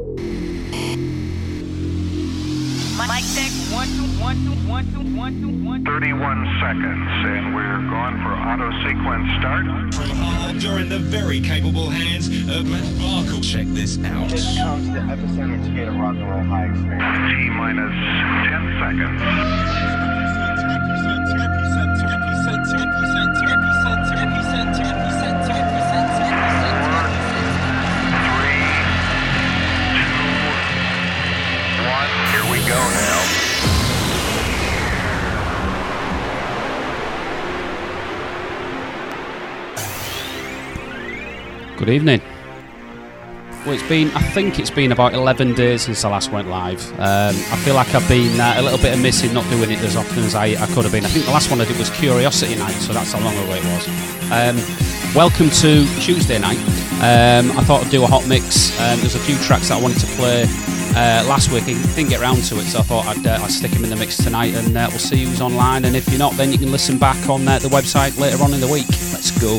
Mic check, 1, 2, 1, 2, 1, 2, 1, 2, 1, 2. 31 seconds, and we're going for auto sequence start. During the very capable hands of Matt Barkle. Check this out. This comes the epicenter to get a rock and roll high experience. T minus 10 seconds. Here we go now. Good evening. Well, I think it's been about 11 days since I last went live. I feel like I've been a little bit missing not doing it as often as I could have been. I think the last one I did was Curiosity Night, so that's how long ago it was. Welcome to Tuesday night. I thought I'd do a hot mix. There's a few tracks that I wanted to play last week. I didn't get round to it, so I thought I'd stick them in the mix tonight, and we'll see who's online. And if you're not, then you can listen back on the website later on in the week. Let's go.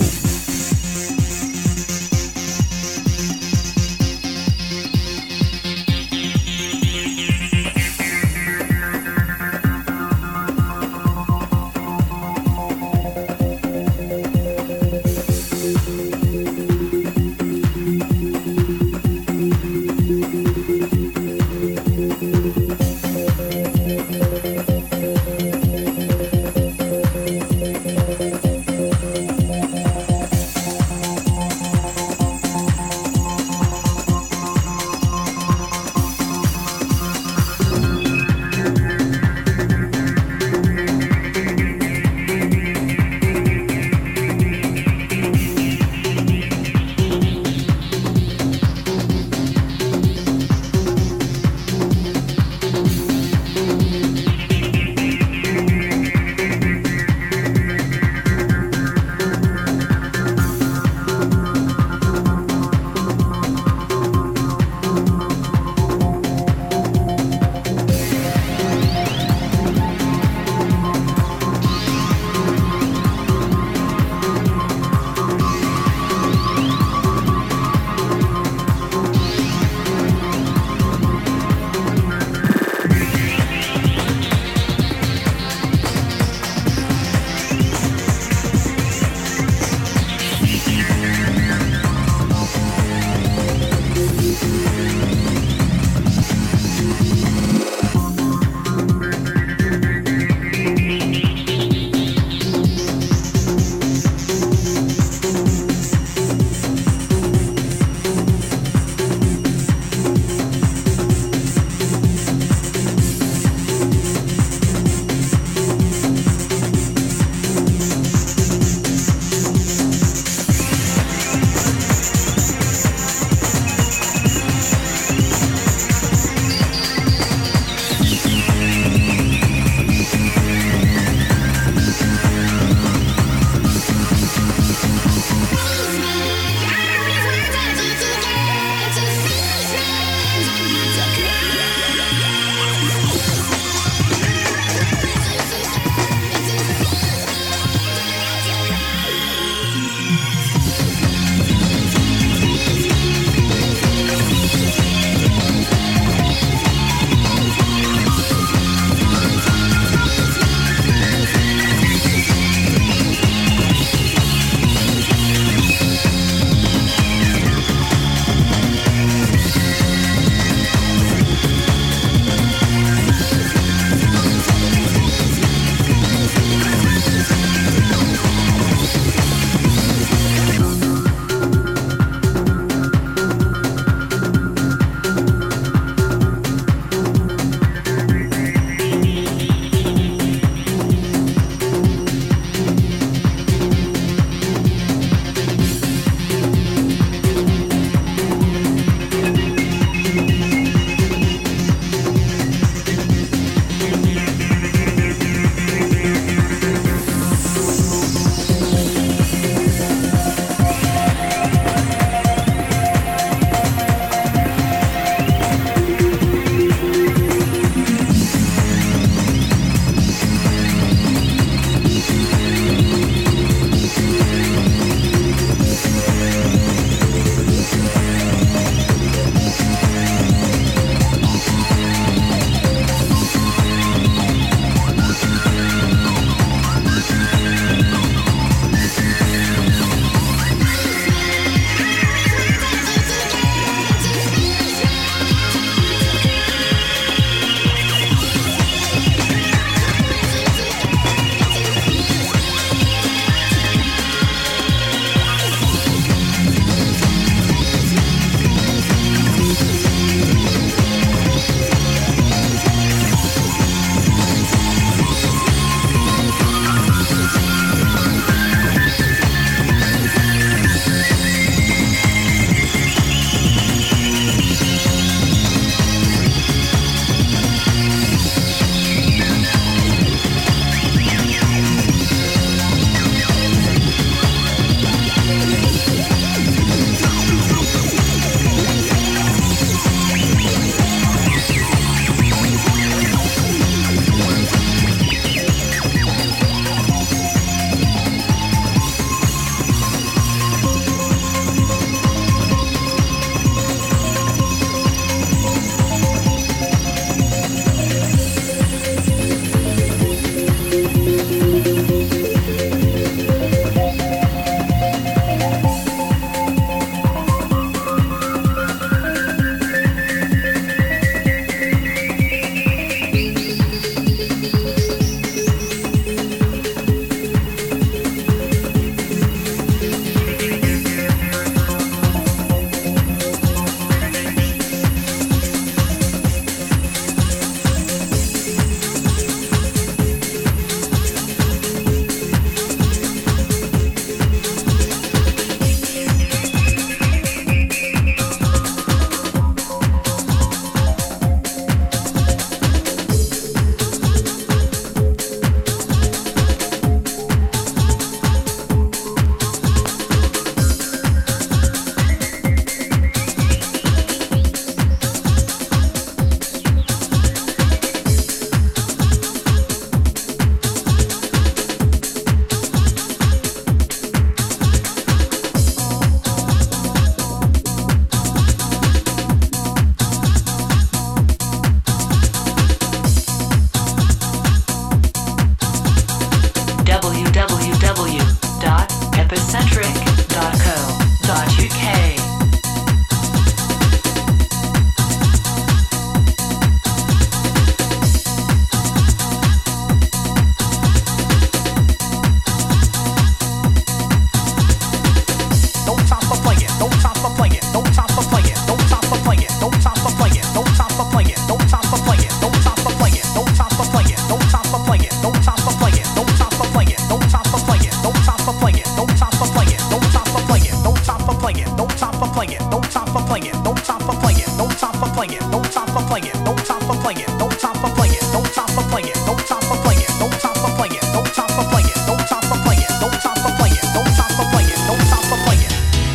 time for playing, no time for playing, no time for playing, no time for playing, no time for playing, no time for playing, no time for playing, no time for playing, no time for playing, no time for playing, no time for playing, no time for playing, no time for playing.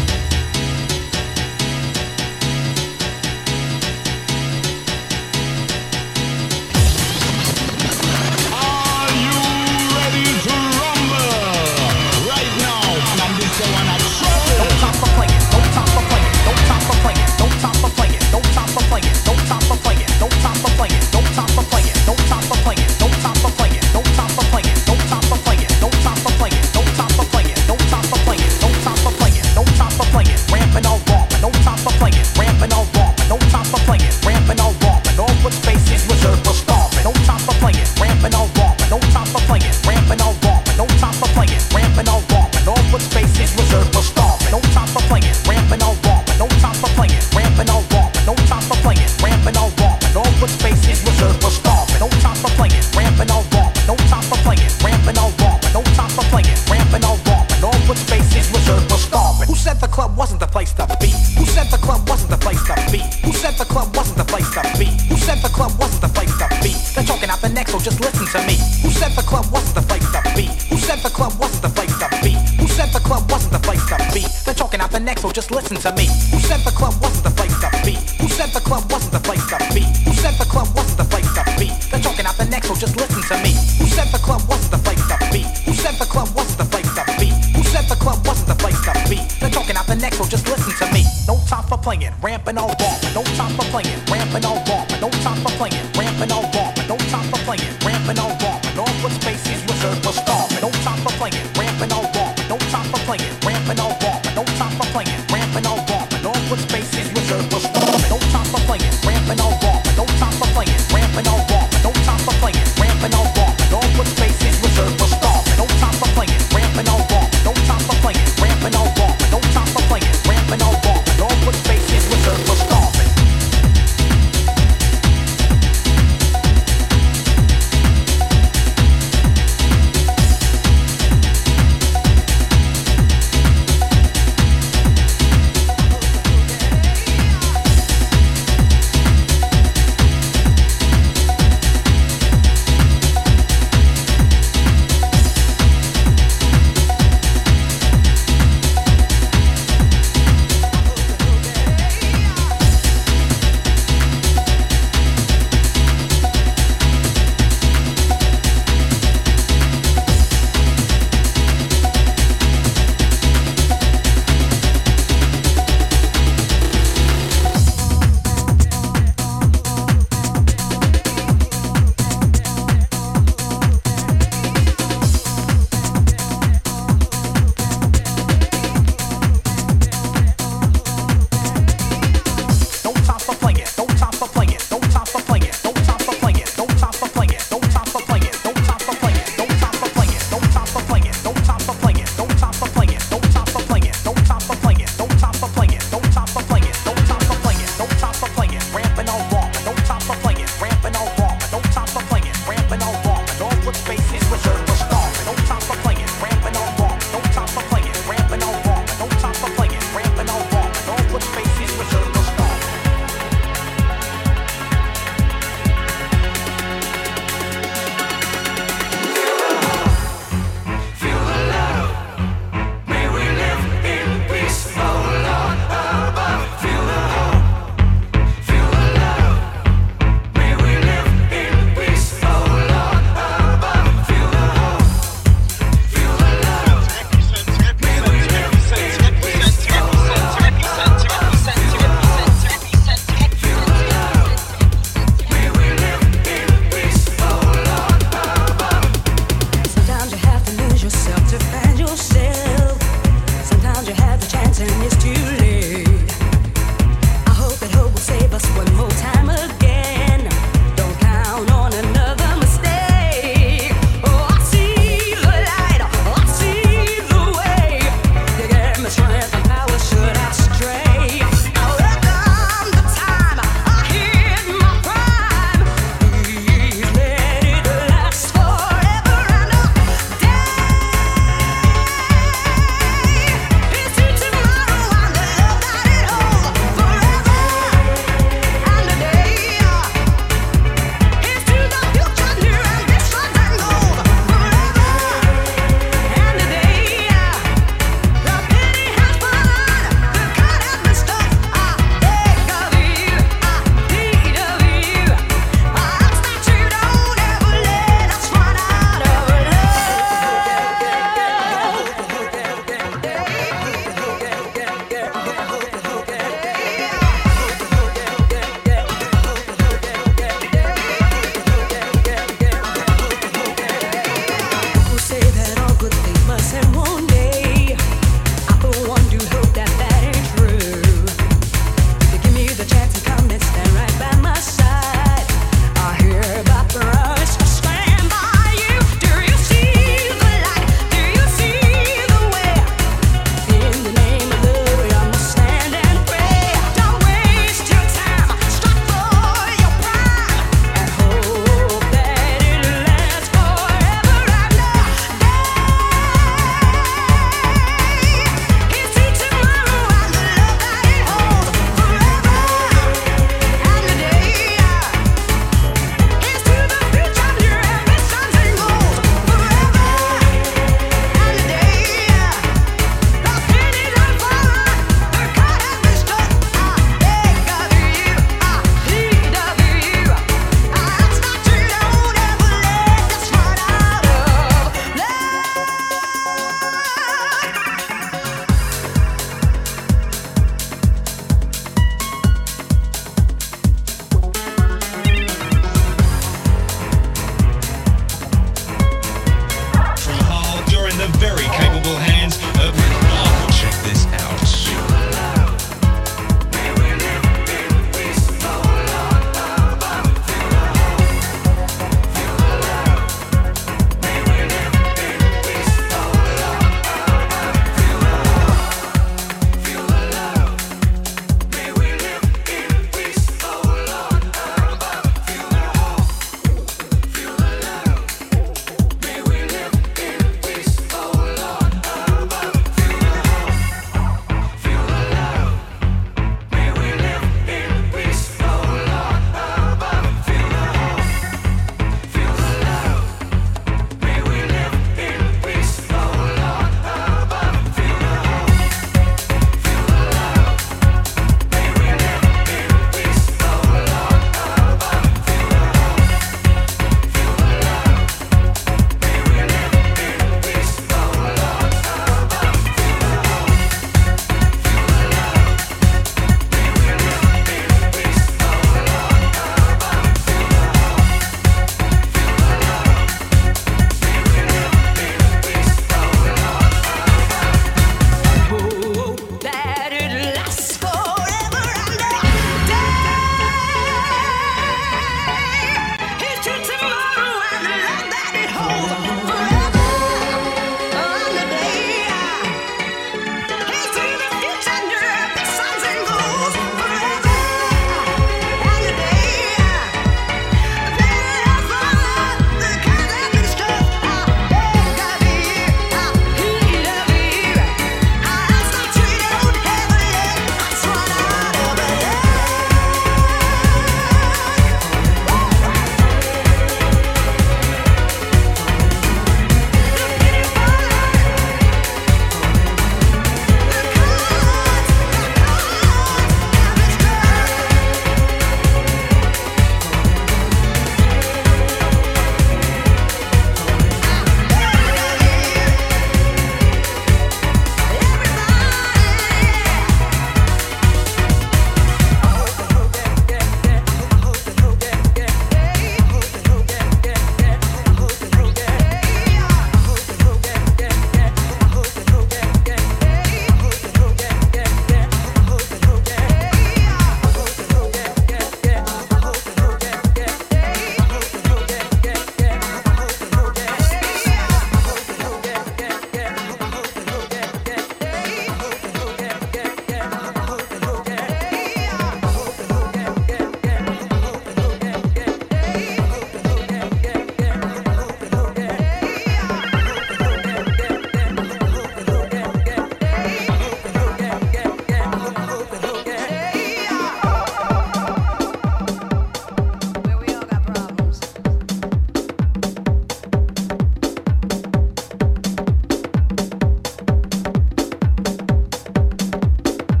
Are you ready to rumble? Right now, and this is one I No time for playing, no time for playing, no time for playing, no time for playing, no time for playing, no time for playing, no time for playing, no time for playing, no time for playing, no time for playing, no time for playing, no time for playing, no time for playing, no time for playing, no time for playing, no time for playing, no time for playing, ramping all wrong, no time for playing, ramping all wrong, no time for playing, ramping all wrong, and all what space is reserved for stomping, no time for playing, ramping all wrong, no time for playing, ramping all wrong, no time for playing, ramping all wrong, and all what space is reserved for stomping, no time for playing, ramping all wrong, no time for playing, ramping all wrong, no time for playing, ramping all wrong, and all what space is reserved for stomping, no time for playing, ramping all wrong, no time for playing, ramping all wrong, no time for playing, ramping all wrong, and all what space is reserved for stomping. Who said the club wasn't the place to be? Who said the club wasn't the place to be? Who said the club wasn't the place to be? Who said the club wasn't the place to be? They're talking out the neck, so just listen to me. Who said the club wasn't the place to be? Who said the club wasn't the place to be? Who said the club wasn't the place to be? They're talking out the neck, so just listen to me. Who said the club wasn't the place to be? Who said the club wasn't the place to be? Who said the club wasn't the place to be? They're talking out the neck, so just listen to me. Who said the club wasn't the place to be? Who said the club wasn't the place to be? Who said the club wasn't the place to be? They're talking out the neck, so just listen to me. No time for playing, ramping all wrong. No time for playing, ramping all wrong. No time for playing, ramping all wrong. No time for playing, ramping all wrong. And all what space is reserved for stomping. No time for playing, ramping all wrong. No time for playing, ramping all wrong. No time for playing, ramping all wrong. And all what space is reserved for stomping. No time for playing, ramping all wrong. No time for playing, ramping all wrong. No time for playing, ramping all wrong. And all what space is reserved for stomping. No time for playing, ramping all wrong. No time for playing, ramping all wrong. No time for playing, ramping all wrong. And all what space is reserved for stomping.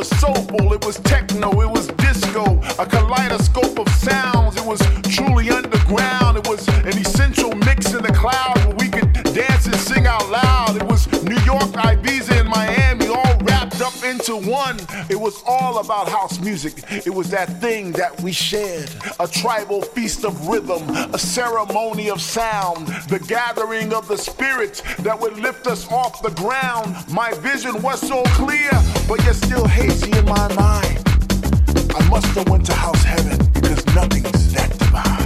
was soulful, it was techno, it was disco, a kaleidoscope of sounds. It was truly underground. It was an essential mix in the cloud where we could dance and sing out loud. It was New York, Ibiza, and Miami all wrapped up into one. It was all about house music. It was that thing that we shared, a tribal feast of rhythm, a ceremony of sound, the gathering of the spirits that would lift us off the ground. My vision was so clear, but yet still hazy in my mind. I must have went to house heaven because nothing's that divine.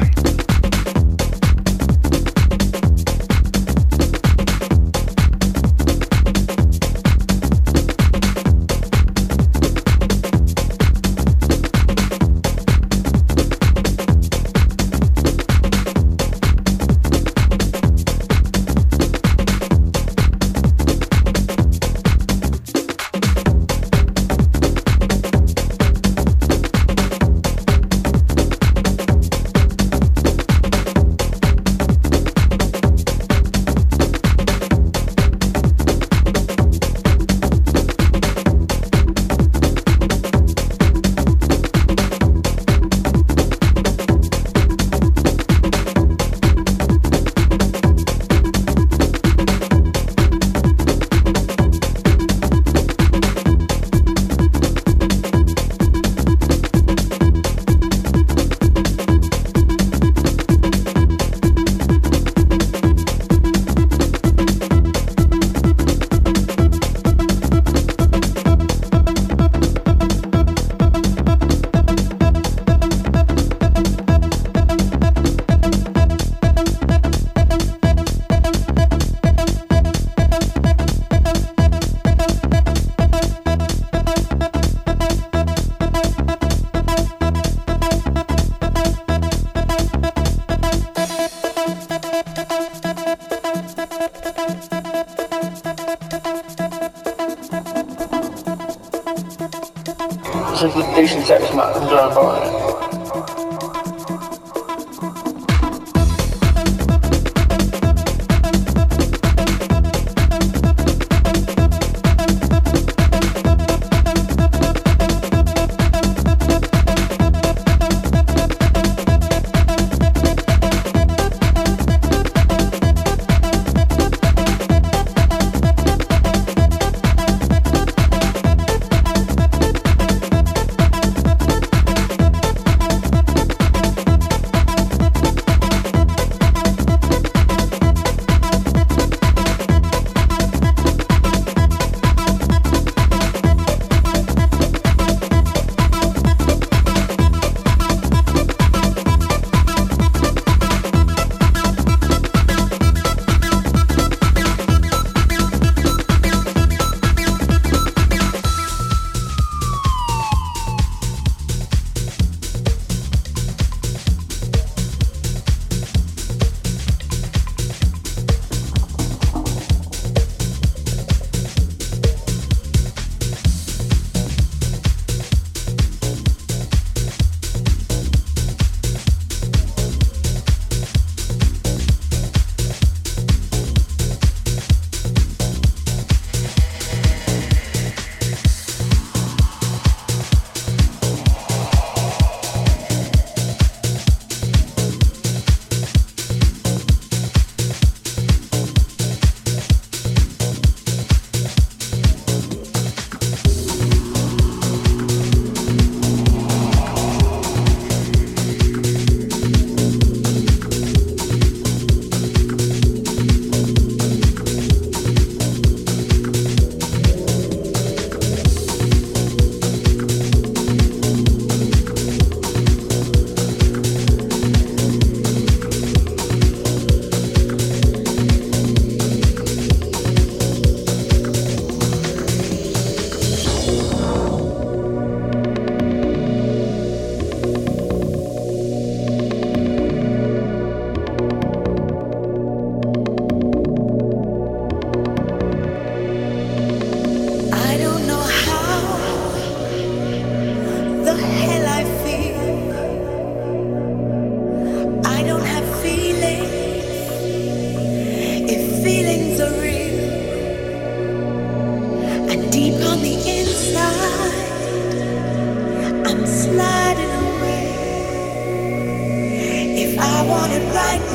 Simplification sex matters are about it.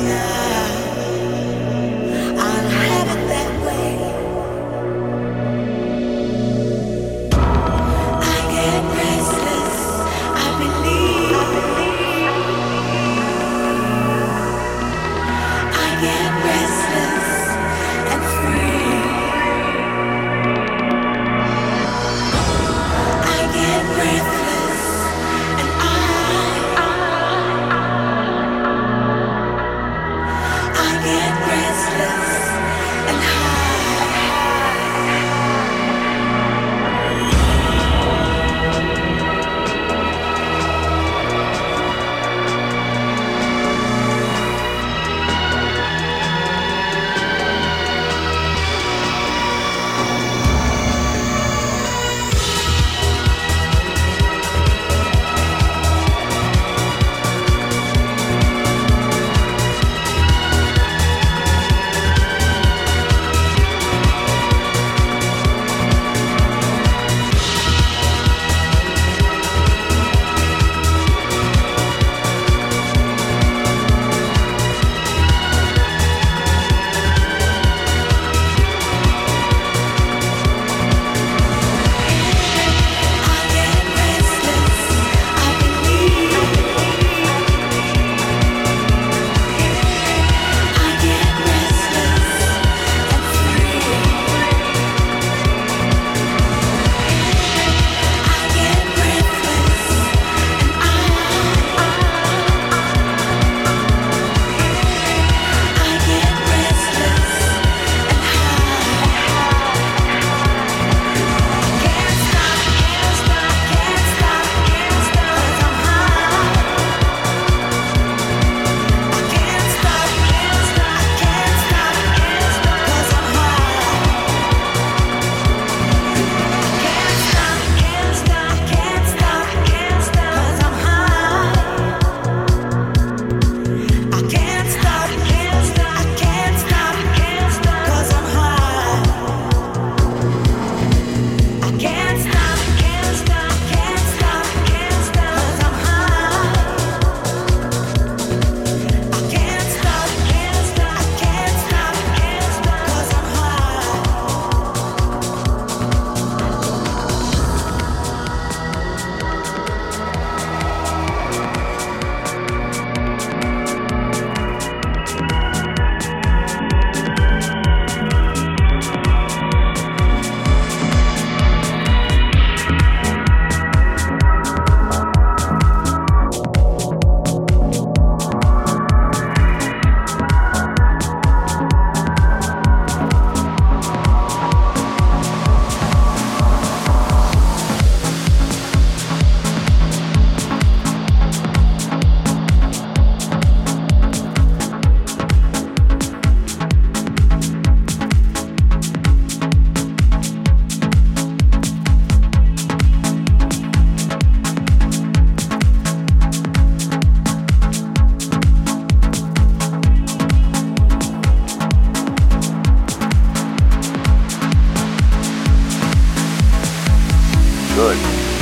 Good.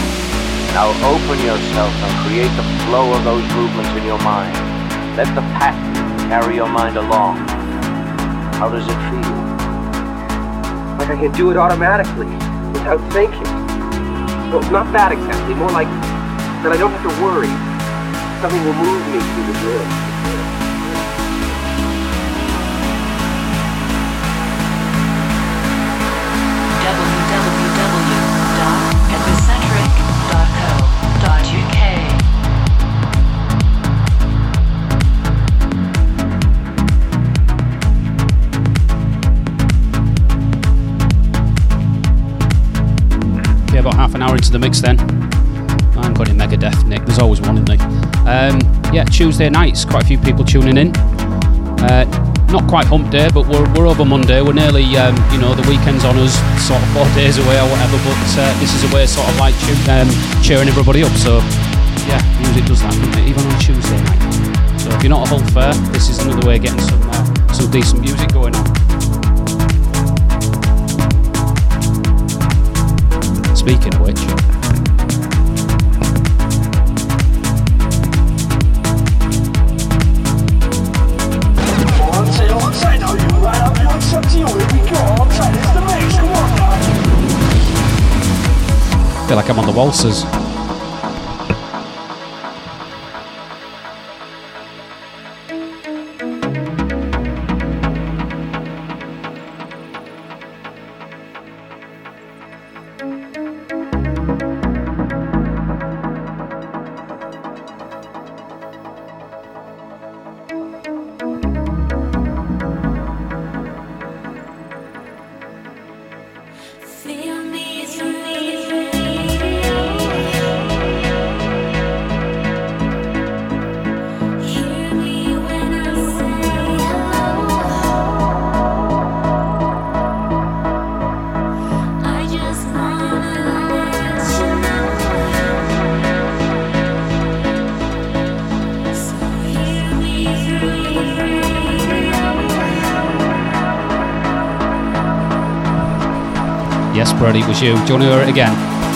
Now open yourself and create the flow of those movements in your mind. Let the pattern carry your mind along. How does it feel? Like I can do it automatically, without thinking. Well, not that exactly, more like that I don't have to worry. Something will move me through the rhythm. About half an hour into the mix then. I'm going in Megadeth, Nick. There's always one in me. Yeah, Tuesday nights, quite a few people tuning in. Not quite hump day, but we're over Monday. We're nearly, the weekend's on us, sort of 4 days away or whatever, but this is a way of sort of like cheering everybody up. So, yeah, music does that, doesn't it? Even on Tuesday night. So if you're not a Hull fair, this is another way of getting some decent music going on. Speaking of which, Waltzers. Yes, Brody, it was you. Do you want to hear it again?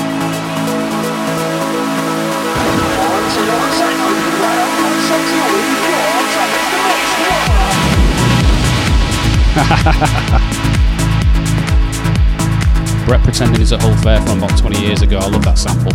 Brett pretending he's at Hull Fair from about 20 years ago. I love that sample.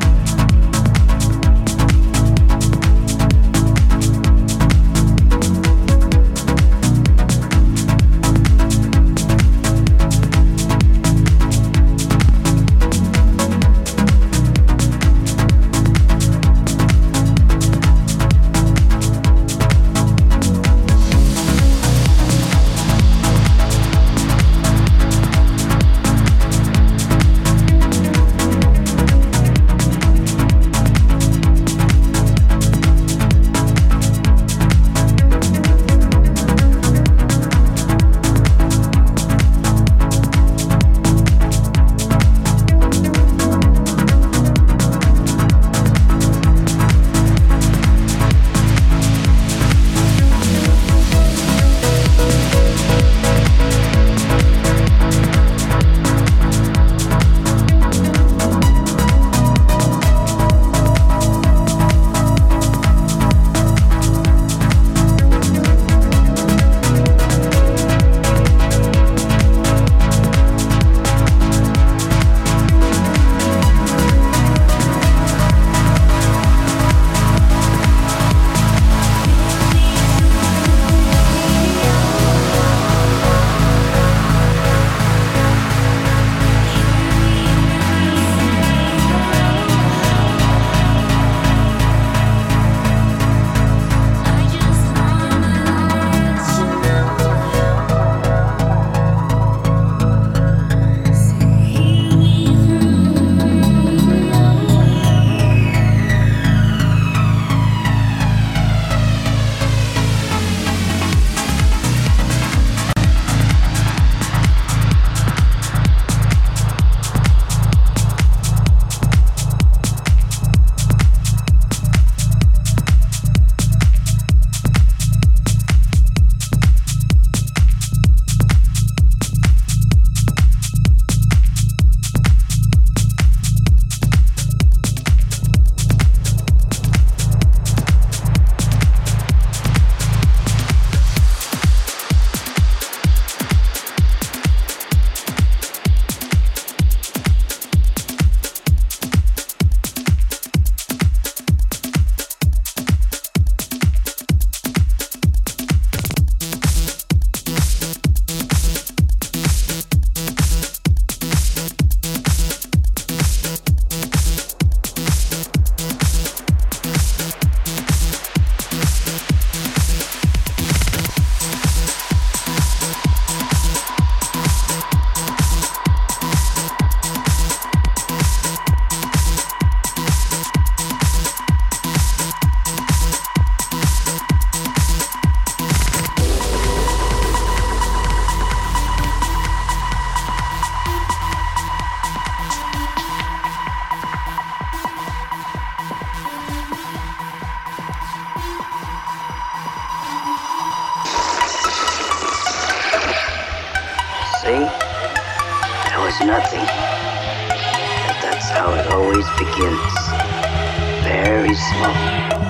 nothing. But that's how it always begins. Very slow.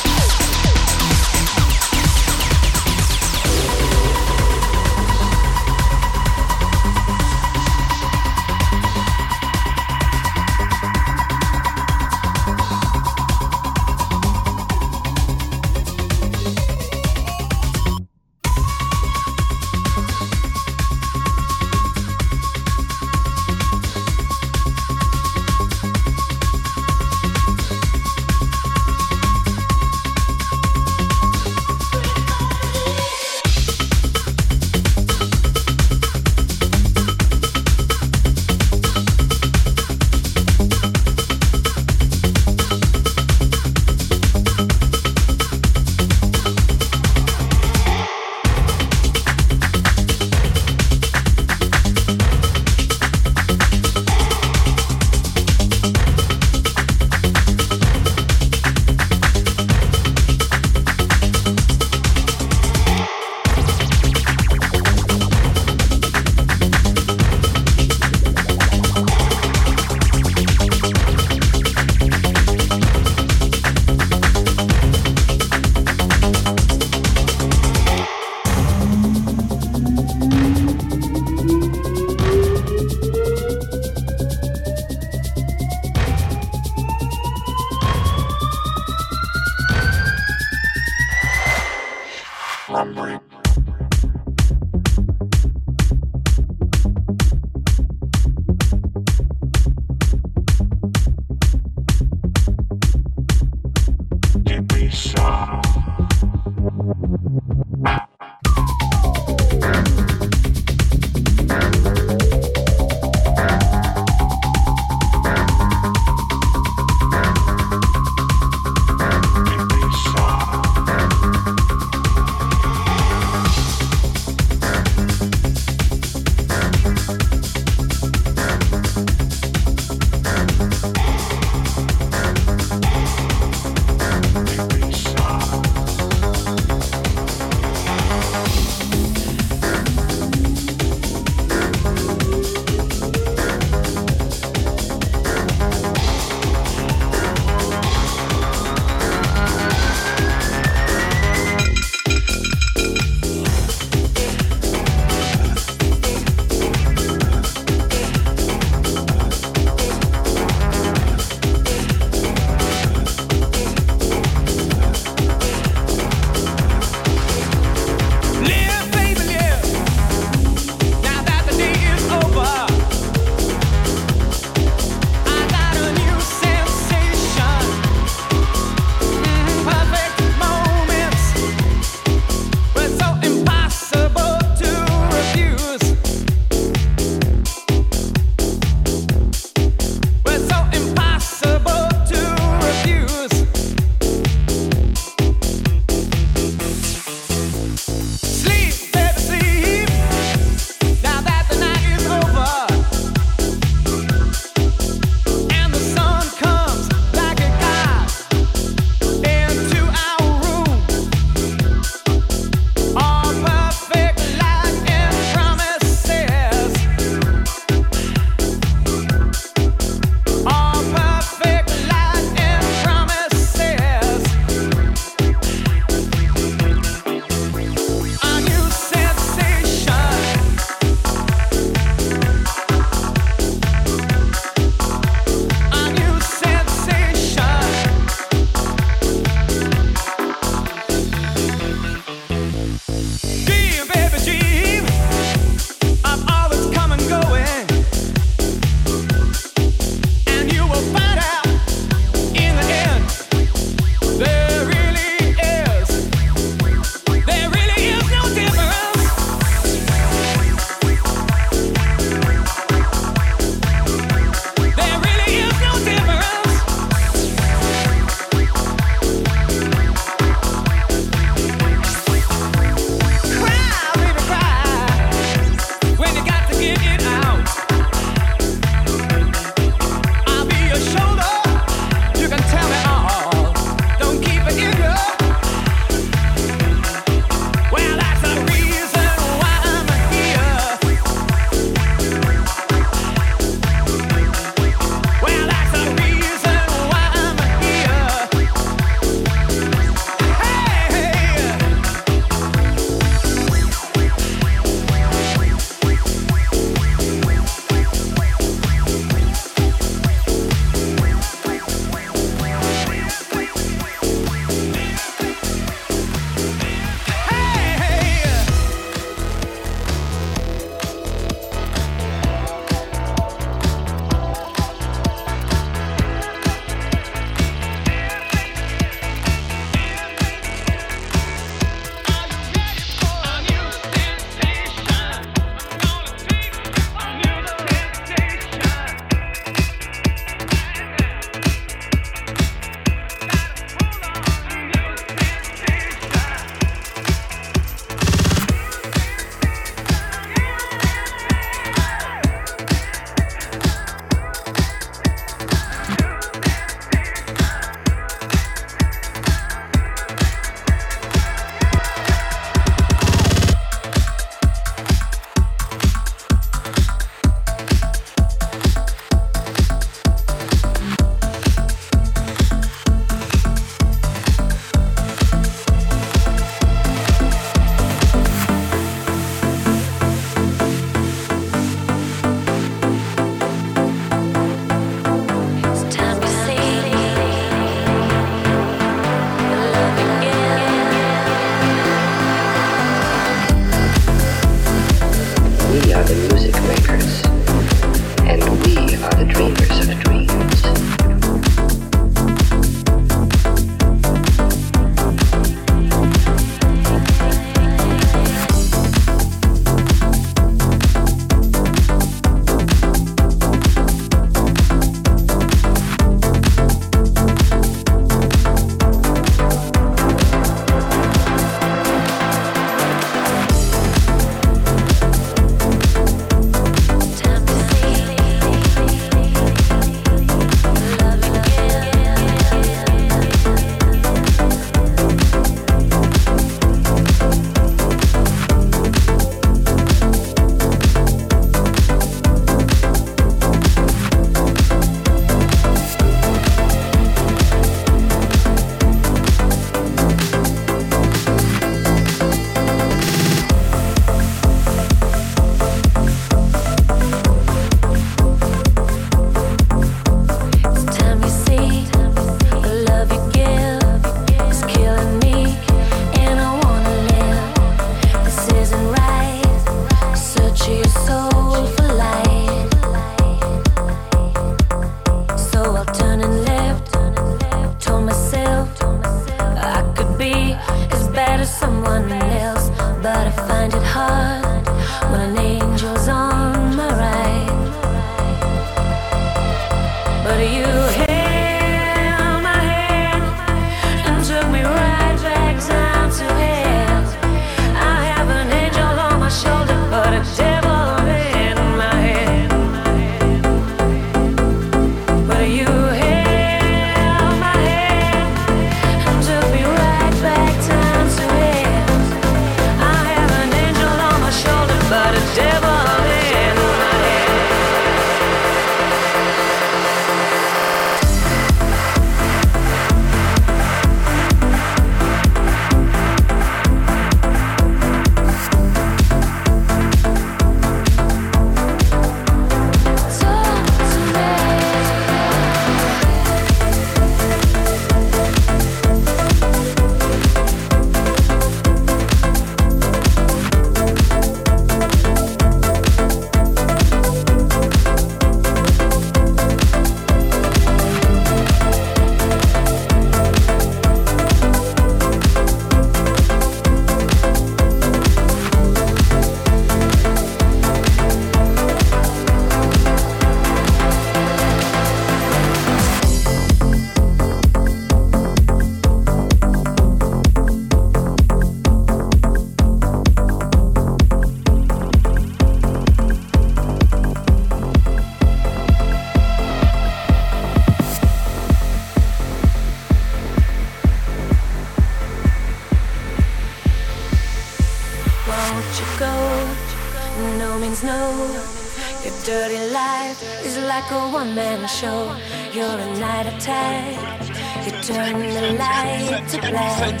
dirty life is like a one-man show. You're a night attack. You turn the light to black.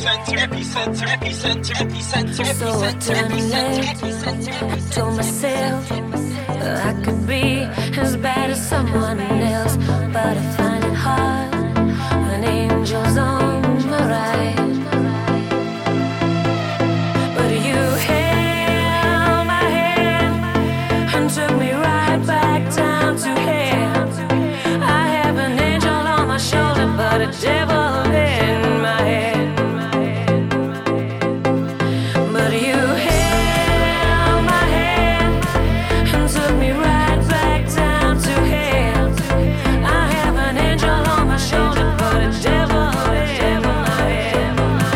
So I turned left. I told myself I could be as bad as someone else, but I find it hard when angels on my right. But you held my hand and took me right back down to hell. I have an angel on my shoulder, but a devil in my head. But you held my hand and took me right back down to hell. I have an angel on my shoulder, but a devil in my head.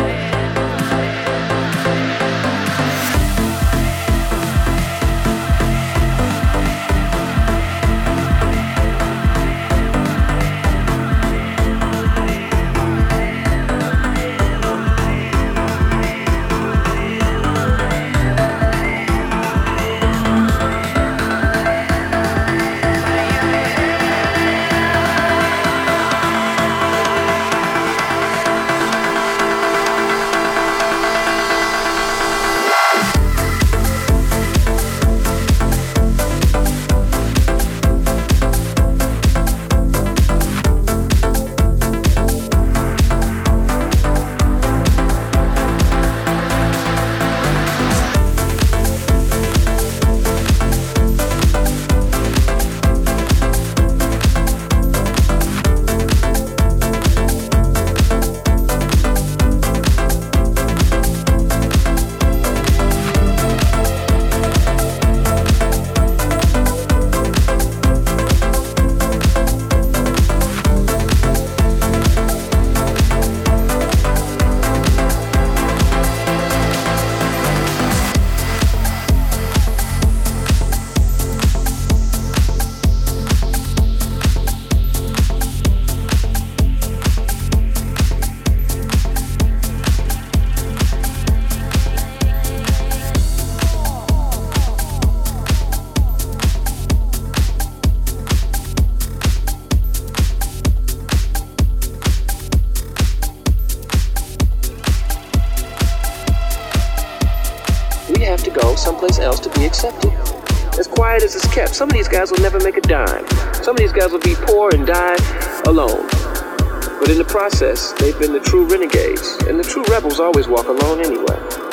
Someplace else to be accepted. As quiet as it's kept, some of these guys will never make a dime. Some of these guys will be poor and die alone. But in the process, they've been the true renegades, and the true rebels always walk alone anyway.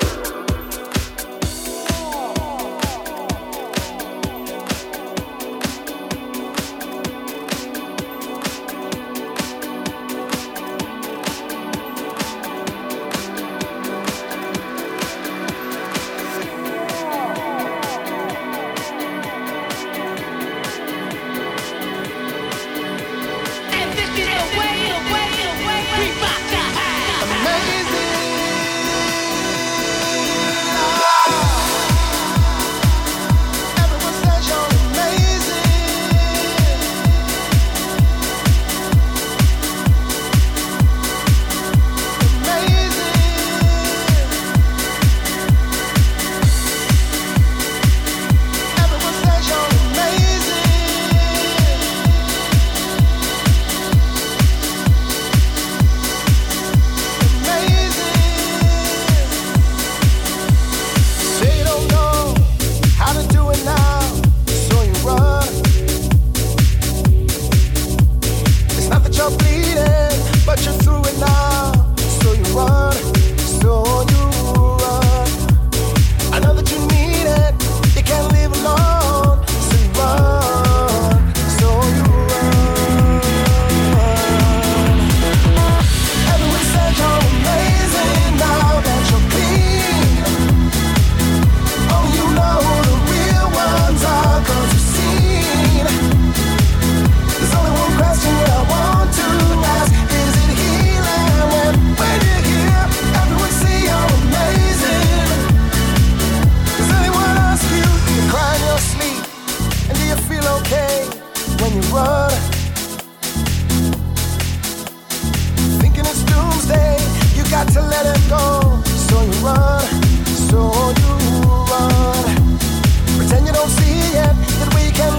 got to let it go. So you run, so you run. Pretend you don't see yet that we can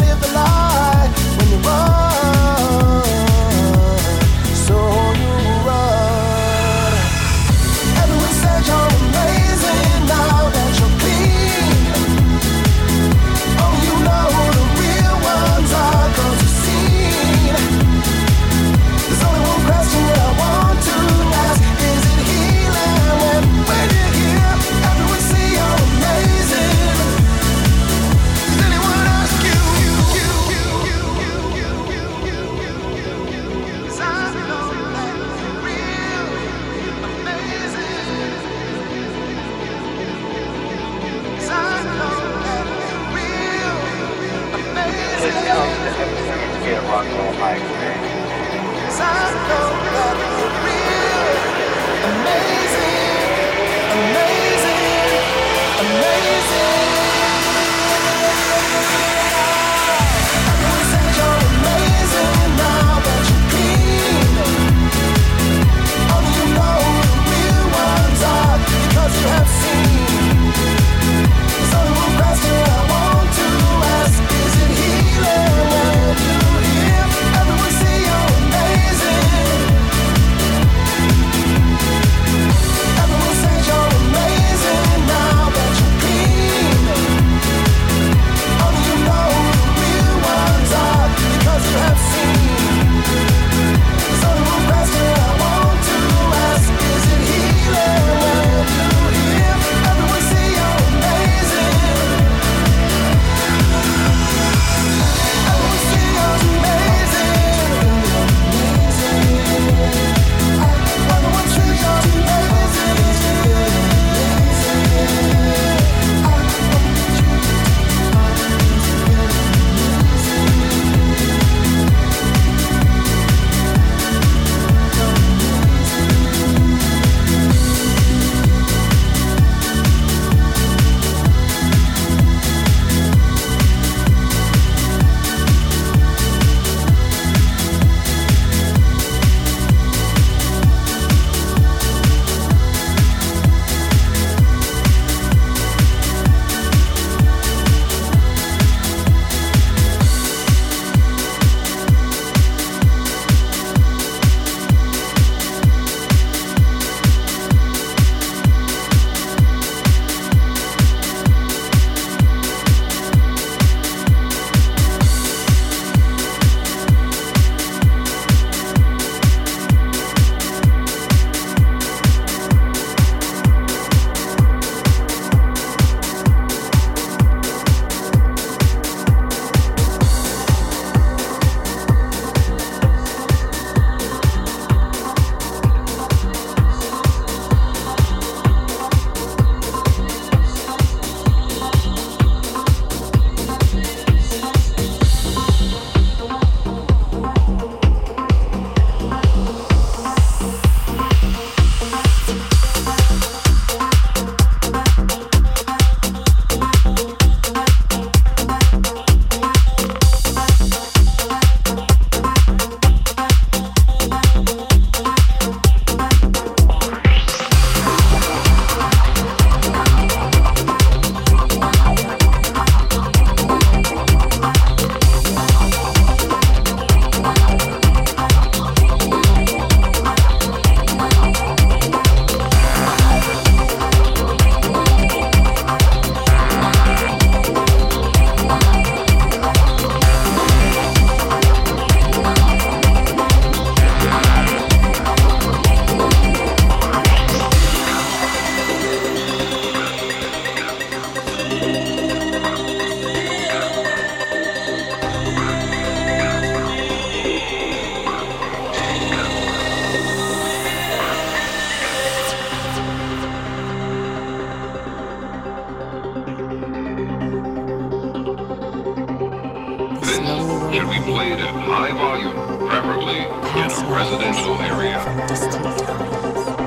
residential area.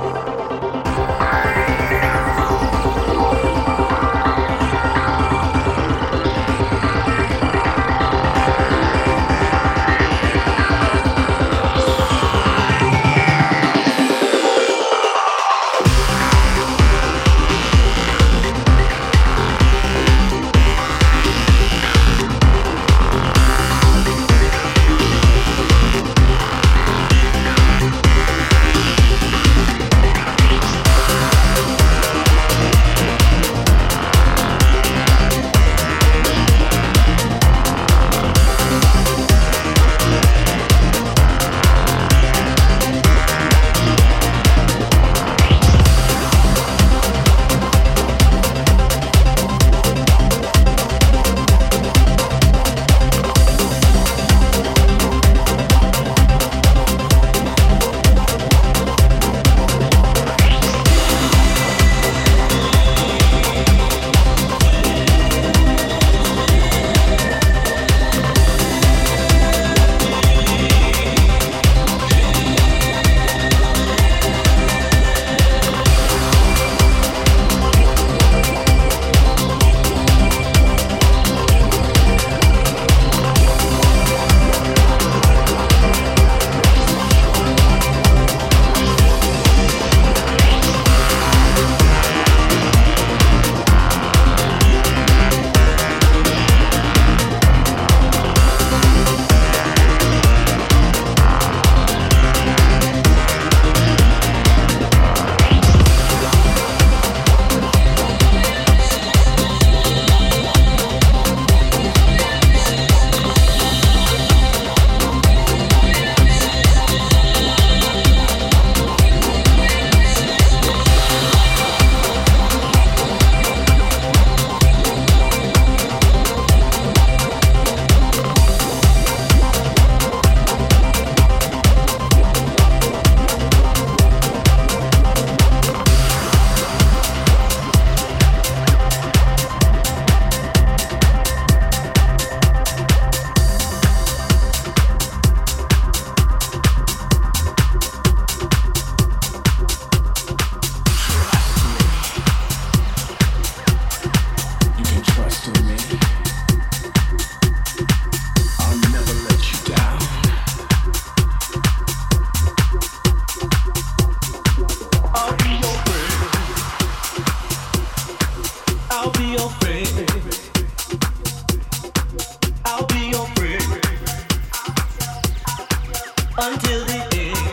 Until the end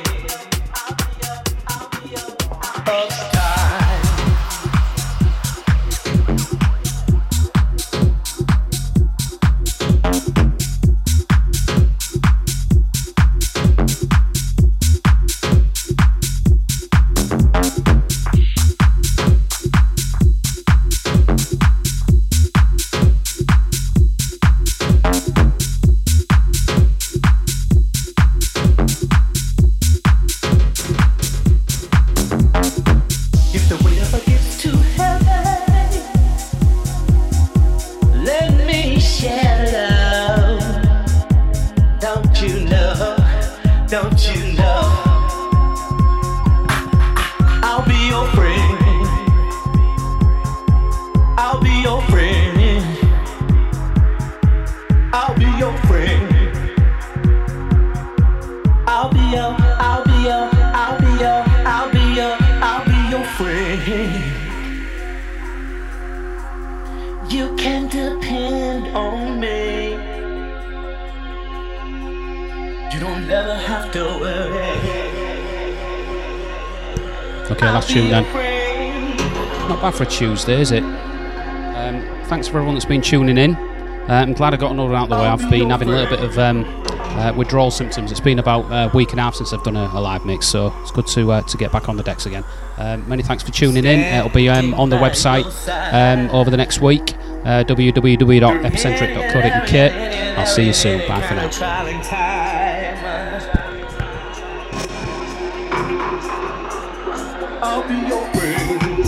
of time. You can depend on me. You don't ever have to worry. Okay, last tune then. Not bad for a Tuesday, is it? Thanks for everyone that's been tuning in. I'm glad I got another out of the way. I've been having a little bit of withdrawal symptoms. It's been about a week and a half since I've done a live mix, so it's good to get back on the decks again. Many thanks for tuning in. It'll be on the website over the next week, www.epicentric.co.uk. I'll see you soon. Bye for now. I'll be your friend.